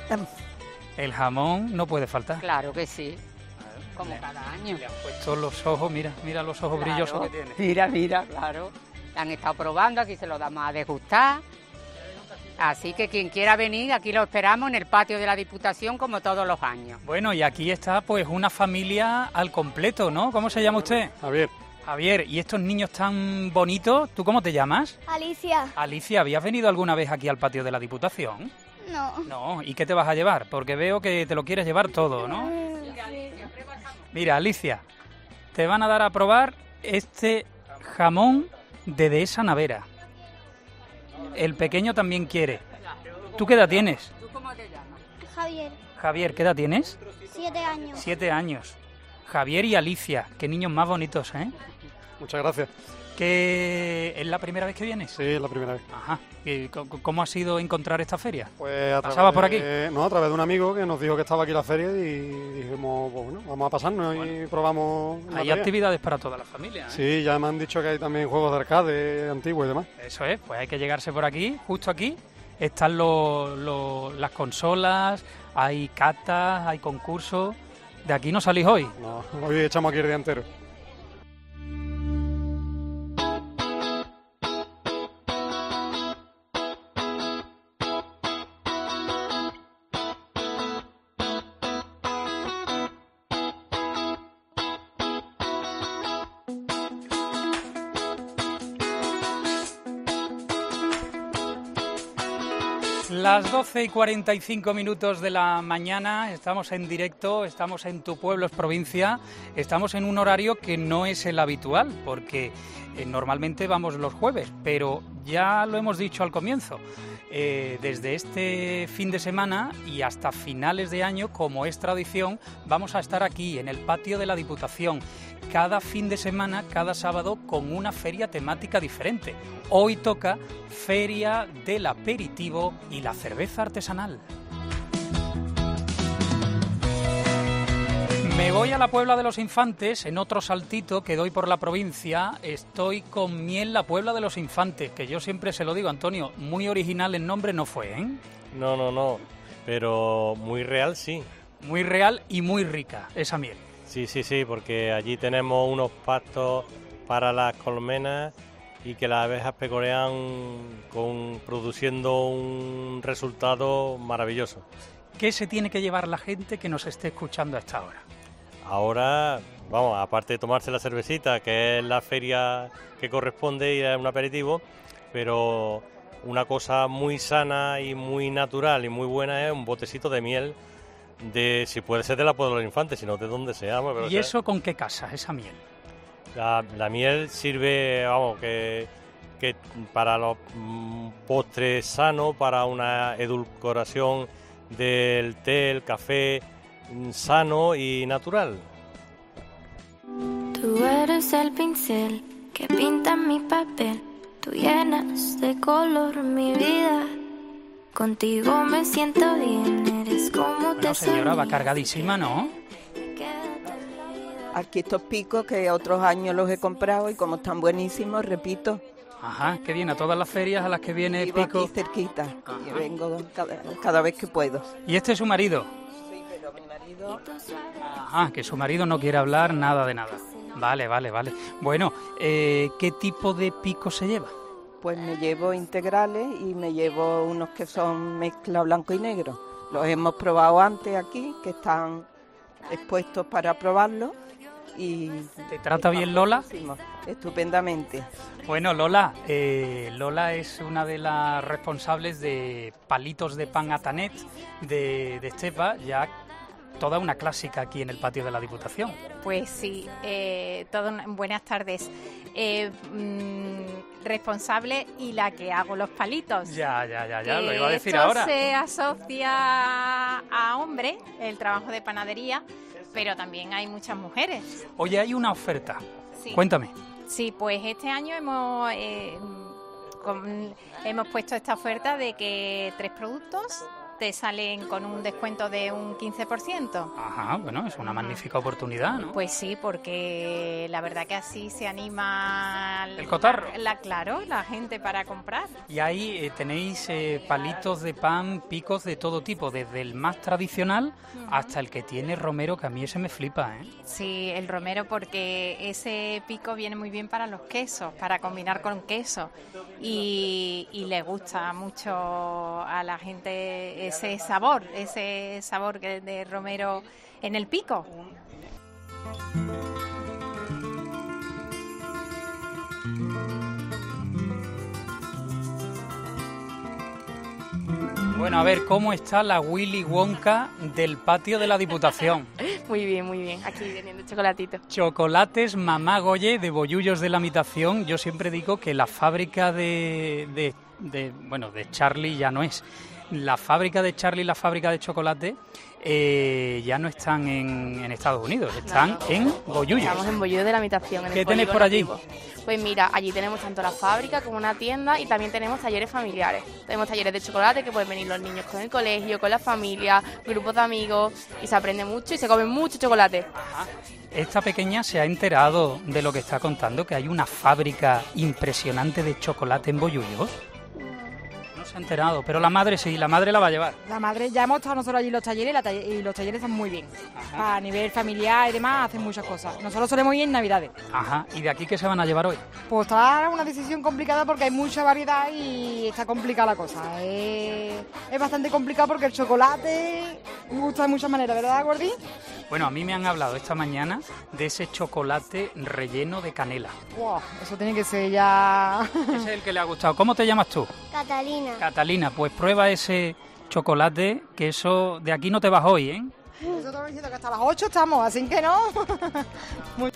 El jamón no puede faltar. Claro que sí, como cada año. Le has puesto los ojos, mira los ojos brillosos que tiene. Mira, claro. La han estado probando, aquí se lo damos a degustar. Así que quien quiera venir, aquí lo esperamos en el patio de la Diputación como todos los años. Bueno, y aquí está pues una familia al completo, ¿no? ¿Cómo se llama usted? Javier. Javier, ¿y estos niños tan bonitos? ¿Tú cómo te llamas? Alicia. Alicia, ¿habías venido alguna vez aquí al patio de la Diputación? No. No, ¿y qué te vas a llevar? Porque veo que te lo quieres llevar todo, ¿no? Mira, Alicia, te van a dar a probar este jamón de Dehesa Navera. El pequeño también quiere. ¿Tú qué edad tienes? ¿Tú cómo te llamas? Javier, Javier, ¿qué edad tienes? 7 años. 7 años. Javier y Alicia, qué niños más bonitos, ¿eh? Muchas gracias. ¿Que es la primera vez que vienes? Sí, es la primera vez. Ajá. ¿Y cómo ha sido encontrar esta feria? Pues ¿Pasaba por aquí? No, a través de un amigo que nos dijo que estaba aquí la feria y dijimos, pues bueno, vamos a pasarnos y probamos. Hay actividades para toda la familia, ¿eh? Sí, ya me han dicho que hay también juegos de arcade antiguos y demás. Eso es, pues hay que llegarse por aquí, justo aquí. Están las consolas, hay catas, hay concursos. ¿De aquí no salís hoy? No, hoy echamos aquí el día entero. Las 12:45 de la mañana, estamos en directo, estamos en Tu Pueblo es Provincia, estamos en un horario que no es el habitual, porque normalmente vamos los jueves, pero ya lo hemos dicho al comienzo, desde este fin de semana y hasta finales de año, como es tradición, vamos a estar aquí en el patio de la Diputación, cada fin de semana, cada sábado, con una feria temática diferente. Hoy toca Feria del Aperitivo y la Cerveza Artesanal. Me voy a la Puebla de los Infantes, en otro saltito que doy por la provincia. Estoy con Miel la Puebla de los Infantes, que yo siempre se lo digo, Antonio, muy original el nombre no fue, ¿eh? No, pero muy real sí. Muy real y muy rica esa miel. Sí, porque allí tenemos unos pastos para las colmenas y que las abejas pecorean produciendo un resultado maravilloso. ¿Qué se tiene que llevar la gente que nos esté escuchando a esta hora? Ahora, vamos, aparte de tomarse la cervecita, que es la feria que corresponde y es un aperitivo, pero una cosa muy sana y muy natural y muy buena es un botecito de miel, si puede ser de la Puebla de los Infantes, si no de donde sea. ¿Y eso con qué casa, esa miel? La miel sirve, vamos, que para los postres sanos, para una edulcoración del té, el café sano y natural. Tú eres el pincel que pinta mi papel, tú llenas de color mi vida. Contigo me siento bien, eres como Bueno, señora, va cargadísima, ¿no? Aquí estos picos que otros años los he comprado y como están buenísimos, repito. Ajá, qué bien, a todas las ferias a las que viene Vivo Pico. aquí cerquita y vengo cada vez que puedo. ¿Y este es su marido? Sí, pero mi marido... Ajá, que su marido no quiere hablar nada de nada. Vale. Bueno, ¿qué tipo de pico se lleva? Pues me llevo integrales y me llevo unos que son mezcla blanco y negro. Los hemos probado antes aquí, que están expuestos para probarlos. Y ¿te trata bien Lola? Estupendamente. Bueno, Lola es una de las responsables de Palitos de Pan Atanet de Estepa, ya toda una clásica aquí en el patio de la Diputación. Pues sí, buenas tardes. Responsable y la que hago los palitos. Ya, lo iba a decir ahora. Esto se asocia a hombres, el trabajo de panadería, pero también hay muchas mujeres. Oye, hay una oferta. Sí. Cuéntame. Sí, pues este año hemos puesto esta oferta de que 3 productos te salen con un descuento de un 15%. Ajá, bueno, es una magnífica oportunidad, ¿no? Pues sí, porque la verdad que así se anima el cotarro. Claro, la gente para comprar. Y ahí tenéis palitos de pan, picos de todo tipo, desde el más tradicional hasta el que tiene romero, que a mí ese me flipa, ¿eh? Sí, el romero, porque ese pico viene muy bien para los quesos, para combinar con queso. Y le gusta mucho a la gente ese sabor de romero en el pico. Bueno, a ver, ¿cómo está la Willy Wonka del patio de la Diputación? Muy bien, aquí vendiendo chocolatito. Chocolates Mamá Goye de Bollullos de la Mitación. Yo siempre digo que la fábrica de Charlie ya no es. La fábrica de Charlie y la fábrica de chocolate ya no están en Estados Unidos, están en Bollullos. Estamos en Bollullos de la Mitación. ¿Qué tenéis por allí? Pues mira, allí tenemos tanto la fábrica como una tienda y también tenemos talleres familiares. Tenemos talleres de chocolate que pueden venir los niños con el colegio, con la familia, grupos de amigos, y se aprende mucho y se come mucho chocolate. Ajá. Esta pequeña se ha enterado de lo que está contando, que hay una fábrica impresionante de chocolate en Bollullos. Se ha enterado, pero la madre sí, la madre la va a llevar. La madre, ya hemos estado nosotros allí en los talleres y los talleres están muy bien. A nivel familiar y demás hacen muchas cosas. Nosotros solemos ir en Navidades. Ajá, ¿y de aquí qué se van a llevar hoy? Pues está una decisión complicada porque hay mucha variedad y está complicada la cosa. Es bastante complicado porque el chocolate gusta de muchas maneras, ¿verdad, Gordi? Bueno, a mí me han hablado esta mañana de ese chocolate relleno de canela. Wow, eso tiene que ser ya... Ese es el que le ha gustado. ¿Cómo te llamas tú? Catalina, pues prueba ese chocolate, que eso de aquí no te vas hoy, ¿eh? Eso te voy diciendo que hasta las 8 estamos, así que no. Muy...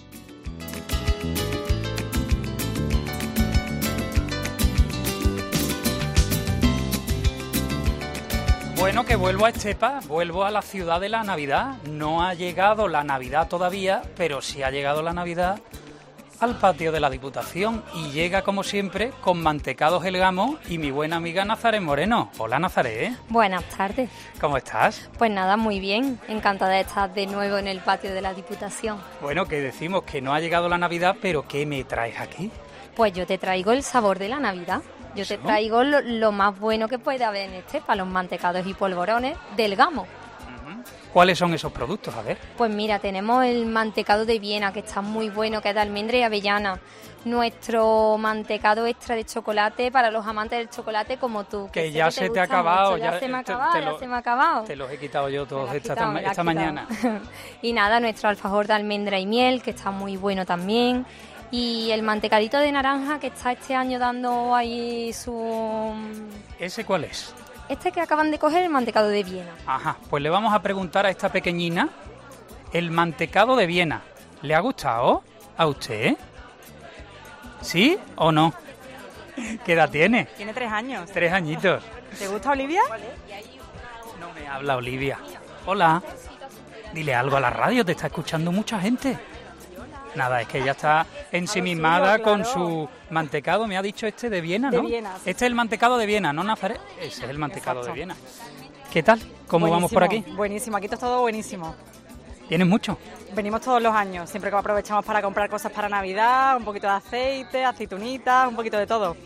Bueno, que vuelvo a Estepa, vuelvo a la ciudad de la Navidad. No ha llegado la Navidad todavía, pero sí ha llegado la Navidad al patio de la Diputación y llega como siempre con Mantecados El Gamo y mi buena amiga Nazaret Moreno. Hola Nazaret. Buenas tardes. ¿Cómo estás? Pues nada, muy bien, encantada de estar de nuevo en el patio de la Diputación. Bueno, que decimos que no ha llegado la Navidad, pero ¿qué me traes aquí? Pues yo te traigo el sabor de la Navidad. Yo te traigo lo más bueno que puede haber en Estepa, los mantecados y polvorones del Gamo. ¿Cuáles son esos productos? A ver. Pues mira, tenemos el mantecado de Viena, que está muy bueno, que es de almendra y avellana. Nuestro mantecado extra de chocolate para los amantes del chocolate como tú. Que ya se te ha acabado. Ya se me ha acabado. Te los he quitado yo todos esta mañana. Y nada, nuestro alfajor de almendra y miel, que está muy bueno también. Y el mantecadito de naranja, que está este año dando ahí su... ¿Ese cuál es? Este que acaban de coger, el mantecado de Viena. Ajá, pues le vamos a preguntar a esta pequeñina el mantecado de Viena. ¿Le ha gustado a usted? ¿Sí o no? ¿Qué edad tiene? Tiene 3 años. 3 añitos. ¿Te gusta, Olivia? No me habla Olivia. Hola. Dile algo a la radio, te está escuchando mucha gente. Nada, es que ella está ensimismada con su mantecado. Me ha dicho este de Viena, ¿no? De Viena, sí. Este es el mantecado de Viena, ¿no, Nazaret? Ese es el mantecado de Viena. ¿Qué tal? ¿Cómo vamos por aquí? Buenísimo, aquí está todo buenísimo. ¿Tienes mucho? Venimos todos los años, siempre que aprovechamos para comprar cosas para Navidad, un poquito de aceite, aceitunitas, un poquito de todo.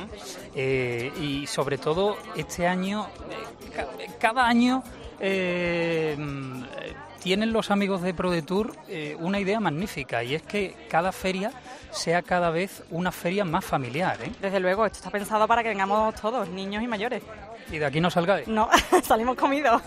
Y sobre todo este año, cada año tienen los amigos de ProDetour una idea magnífica, y es que cada feria sea cada vez una feria más familiar, ¿eh? Desde luego, esto está pensado para que vengamos todos, niños y mayores. ¿Y de aquí no salgáis? No, salimos comidos.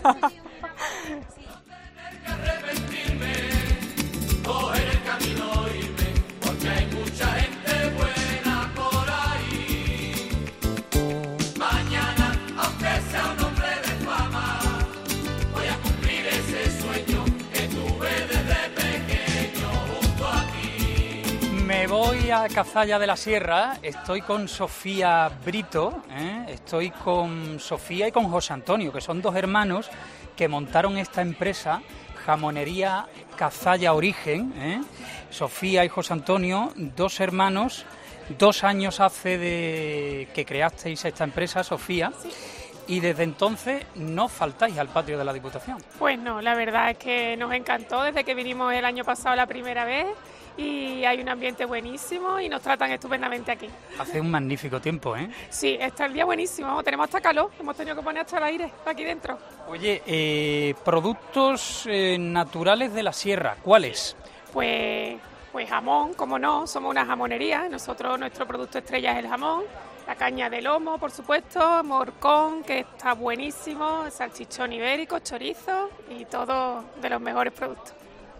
Coger el camino e irme, porque hay mucha gente buena por ahí. Mañana, aunque sea un hombre de fama, voy a cumplir ese sueño que tuve desde pequeño junto a ti. Me voy a Cazalla de la Sierra, estoy con Sofía Brito, estoy con Sofía y con José Antonio, que son dos hermanos que montaron esta empresa, Jamonería Cazalla Origen, Sofía y José Antonio, dos hermanos, 2 años hace de que creasteis esta empresa, Sofía, sí. Y desde entonces no faltáis al patio de la Diputación. Pues no, la verdad es que nos encantó desde que vinimos el año pasado la primera vez, y hay un ambiente buenísimo y nos tratan estupendamente aquí. Hace un magnífico tiempo, ¿eh? Sí, está el día buenísimo, tenemos hasta calor, hemos tenido que poner hasta el aire aquí dentro. Oye, productos naturales de la sierra, ¿cuáles? Pues jamón, como no, somos una jamonería, nuestro producto estrella es el jamón, la caña de lomo, por supuesto, morcón, que está buenísimo, salchichón ibérico, chorizo y todo de los mejores productos.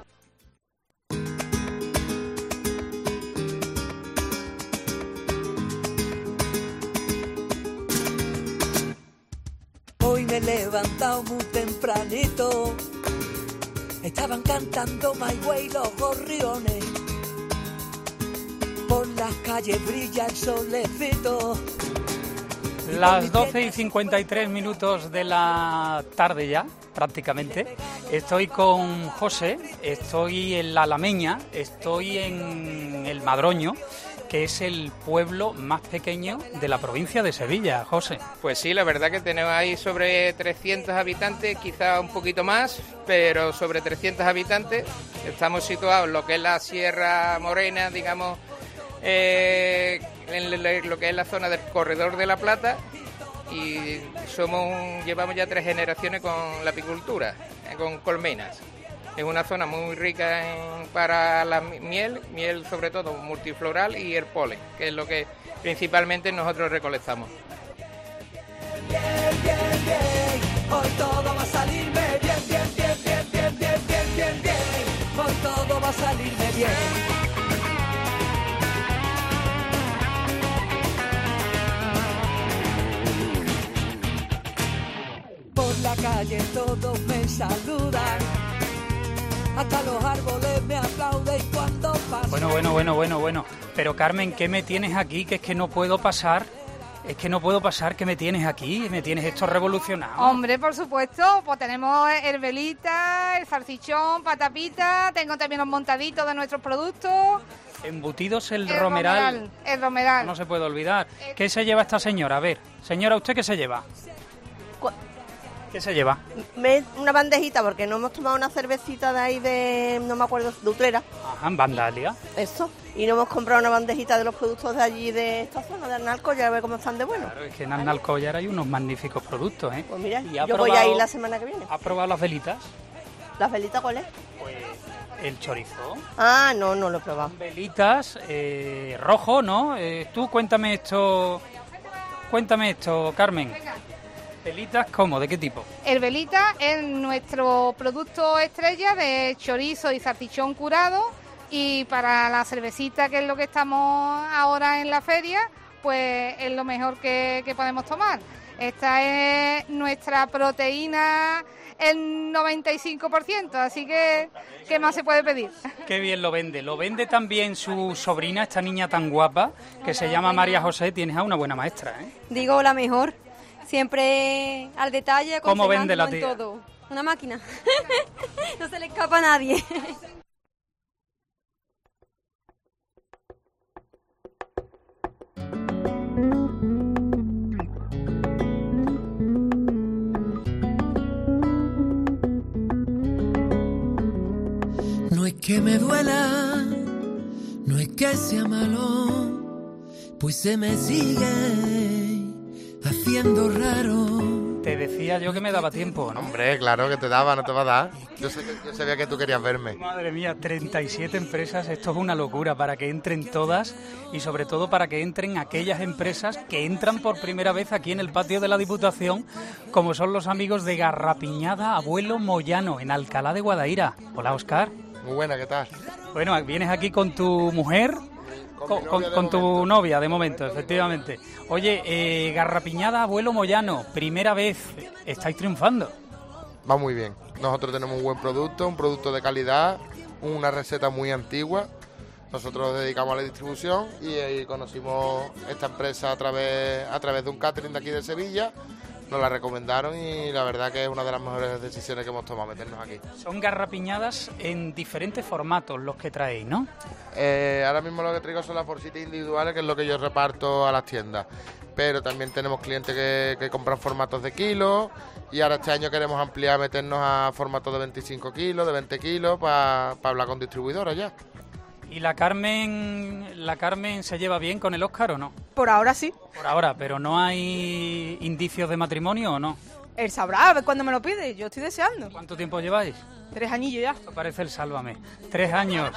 Hoy me he levantado muy tempranito, estaban cantando My Way los gorriones, por las calles brilla el solecito. Las 12:53 de la tarde ya, prácticamente. Estoy con José, estoy en La Alameña, estoy en El Madroño, que es el pueblo más pequeño de la provincia de Sevilla, José. Pues sí, la verdad que tenemos ahí sobre 300 habitantes, quizá un poquito más, pero sobre 300 habitantes. Estamos situados en lo que es la Sierra Morena, digamos, en lo que es la zona del Corredor de la Plata, y llevamos ya 3 generaciones con la apicultura, con colmenas. Es una zona muy rica para la miel sobre todo multifloral, y el polen, que es lo que principalmente nosotros recolectamos. Bien, bien, bien, hoy todo va a salirme bien, bien, bien, bien, bien, bien, bien, bien, bien, hoy todo va a salirme bien. Por la calle todos me saludan, hasta los árboles me aplauden cuando paso. Bueno. Pero Carmen, ¿qué me tienes aquí? Que es que no puedo pasar. Que me tienes aquí, me tienes esto revolucionado. Hombre, por supuesto, pues tenemos el velita, el salchichón, patapita, tengo también los montaditos de nuestros productos. Embutidos el romeral. El romeral. No se puede olvidar. ¿Qué se lleva esta señora? A ver, señora, ¿usted qué se lleva? ¿Qué se lleva? Una bandejita, porque no hemos tomado una cervecita de ahí de, no me acuerdo, de Utrera. Ajá, en Vandalia. Eso. Y no hemos comprado una bandejita de los productos de allí, de esta zona, de Arnalcollar, a ver cómo están de buenos. Claro, es que en Arnalcollar hay unos magníficos productos, ¿eh? Pues mira, yo voy a ir la semana que viene. ¿Has probado las velitas? ¿Las velitas cuál es? Pues el chorizo. Ah, no lo he probado. Velitas, rojo, ¿no? Tú cuéntame esto, Carmen. ¿Velitas cómo? ¿De qué tipo? El velita es nuestro producto estrella de chorizo y salchichón curado, y para la cervecita, que es lo que estamos ahora en la feria, pues es lo mejor que podemos tomar. Esta es nuestra proteína el 95%, así que ¿qué más se puede pedir? Qué bien lo vende. Lo vende también su sobrina, esta niña tan guapa, que se llama María José. Tienes a una buena maestra, ¿eh? Digo, la mejor. Siempre al detalle, ¿cómo vende la tía? Todo. Una máquina. No se le escapa a nadie. que me duela, no es que sea malo, pues se me sigue haciendo raro. Te decía yo que me daba tiempo, ¿no? Hombre, claro que te daba, no te va a dar. Yo sabía que tú querías verme. Madre mía, 37 empresas, esto es una locura para que entren todas y sobre todo para que entren aquellas empresas que entran por primera vez aquí en el patio de la Diputación, como son los amigos de Garrapiñada Abuelo Moyano, en Alcalá de Guadaira. Hola, Óscar. Muy buena, ¿qué tal? Bueno, vienes aquí con tu mujer... Con tu novia, de momento, efectivamente. Oye, Garrapiñada Abuelo Moyano, primera vez, estáis triunfando. Va muy bien. Nosotros tenemos un buen producto, un producto de calidad, una receta muy antigua. Nosotros nos dedicamos a la distribución y conocimos esta empresa a través de un catering de aquí de Sevilla. Nos la recomendaron y la verdad que es una de las mejores decisiones que hemos tomado, meternos aquí. Son garrapiñadas en diferentes formatos los que traéis, ¿no? Ahora mismo lo que traigo son las bolsitas individuales, que es lo que yo reparto a las tiendas. Pero también tenemos clientes que compran formatos de kilos y ahora este año queremos ampliar, meternos a formatos de 25 kilos, de 20 kilos, para hablar con distribuidoras ya. ¿Y la Carmen se lleva bien con el Óscar o no? Por ahora sí. Por ahora, pero ¿no hay indicios de matrimonio o no? Él sabrá, a ver cuándo me lo pide, yo estoy deseando. ¿Cuánto tiempo lleváis? 3 añillos ya. Esto parece el Sálvame. 3 años.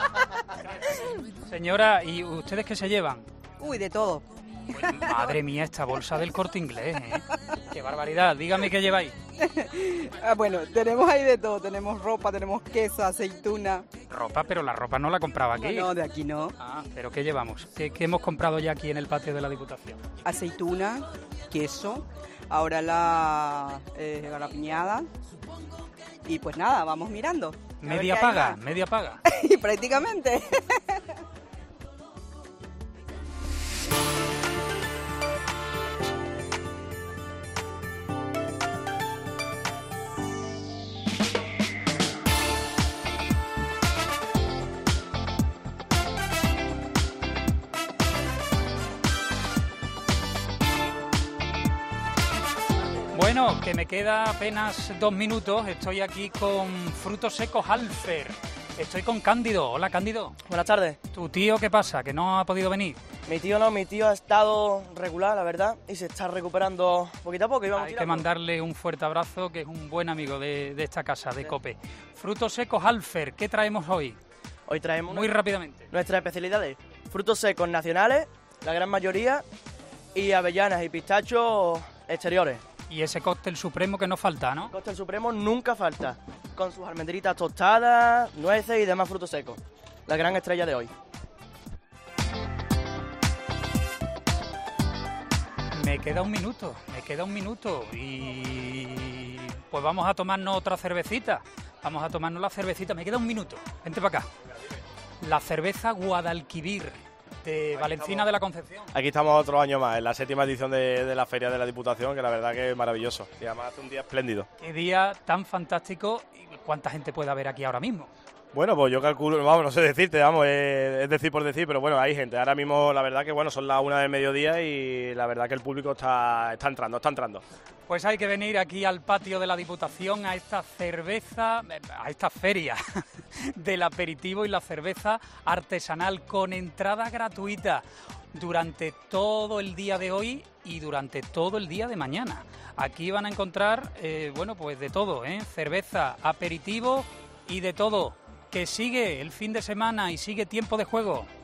Señora, ¿y ustedes qué se llevan? Uy, de todo. Pues, madre mía, esta bolsa del Corte Inglés, ¿eh? ¡Qué barbaridad! Dígame qué lleváis. Bueno, tenemos ahí de todo. Tenemos ropa, tenemos queso, aceituna. Ropa, pero la ropa no la compraba aquí. No, de aquí no. Ah, ¿pero qué llevamos? ¿Qué hemos comprado ya aquí en el patio de la Diputación? Aceituna, queso, ahora la garrapiñada. Y pues nada, vamos mirando. Media paga, media paga. Y prácticamente. Bueno, que me queda apenas 2 minutos. Estoy aquí con Frutos Secos Alfer. Estoy con Cándido. Hola, Cándido. Buenas tardes. ¿Tu tío qué pasa? ¿Que no ha podido venir? Mi tío no, mi tío ha estado regular, la verdad, y se está recuperando poquito a poco. Hay que mandarle un fuerte abrazo, que es un buen amigo de esta casa, de COPE. Frutos Secos Alfer, ¿qué traemos hoy? Hoy traemos... Muy rápidamente. Nuestras especialidades. Frutos secos nacionales, la gran mayoría, y avellanas y pistachos exteriores. Y ese cóctel supremo que no falta, ¿no? El cóctel supremo nunca falta, con sus almendritas tostadas, nueces y demás frutos secos. La gran estrella de hoy. Me queda un minuto y pues vamos a tomarnos otra cervecita. Vamos a tomarnos la cervecita, me queda un minuto. Vente para acá. La cerveza Guadalquivir, de Valencina de la Concepción. Aquí estamos otro año más, en la 7ª edición de la Feria de la Diputación, que la verdad que es maravilloso. Y además hace un día espléndido. Qué día tan fantástico. ¿Cuánta gente puede haber aquí ahora mismo? Bueno, pues yo calculo, vamos, no sé decirte, vamos, es decir por decir, pero bueno, hay gente. Ahora mismo la verdad que bueno, son las 1 del mediodía y la verdad que el público está entrando. Pues hay que venir aquí al patio de la Diputación a esta feria del aperitivo y la cerveza artesanal con entrada gratuita durante todo el día de hoy y durante todo el día de mañana. Aquí van a encontrar, bueno, pues de todo, cerveza, aperitivo y de todo. Que sigue el fin de semana y sigue tiempo de juego.